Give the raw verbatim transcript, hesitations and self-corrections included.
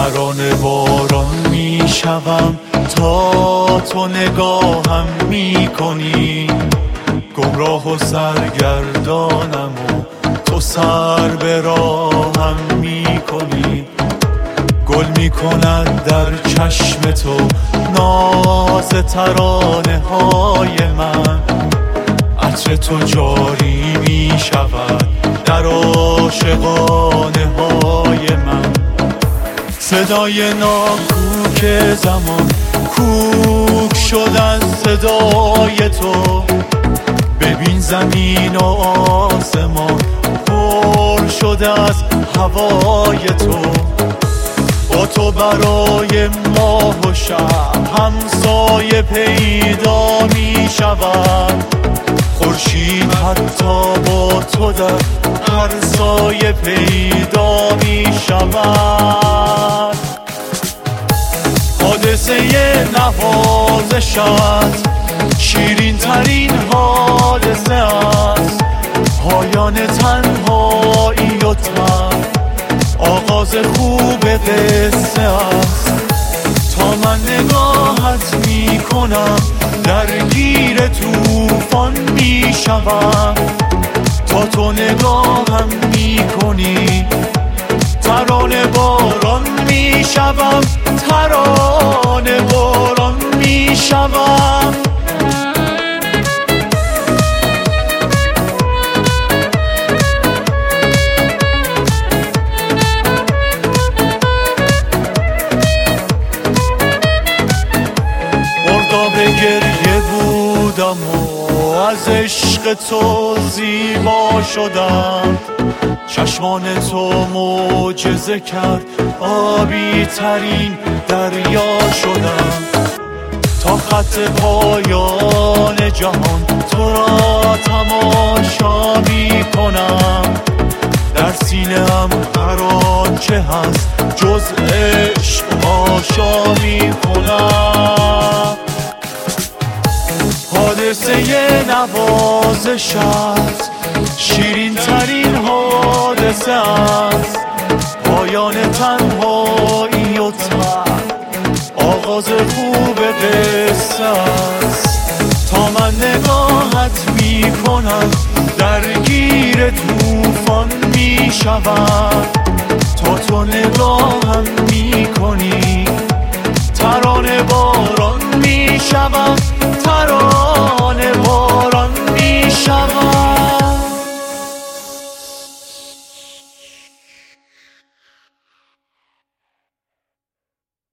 ترانه باران می شوم تا تو نگاهم می کنی، گمراه و سرگردانم و تو سر به راهم می کنی. گل می کند در چشم تو ناز ترانه های من، عطر تو جاری می شود در عاشقانه های من. صدای ناکوک زمان کوک شد از صدای تو، ببین زمین و آسمان پر شده از هوای تو. با تو برای ماه و شب همسایه پیدا می شود، خورشید حتی با تو در هر سایه پیدا می شود. حادثه نوازش است، شیرین ترین حادثه است، پایان تنهایی و تن آغاز خوب قصه است. تا من نگاهت می کنم درگیر توفان می شوم، تا تو نگاهم می کنی ترانه باران می شوم، ترانه باران می شوم. به گریه بودم و از عشق تو زیبا شدم، چشمان تو معجزه کرد آبی ترین دریا شدم. تا خط پایان جهان تو را تماشا می کنم، در سینه هم هر آنچه هست جز عشق آشا می کنم. حادثه نوازش است، شیرین ترین حادثه است، پایان تنهایی و تن آغاز خوب قصه است. تا من نگاهت می کنم درگیر توفان می شوم، تا تو نگاهم می کنی ترانه باران می شوم.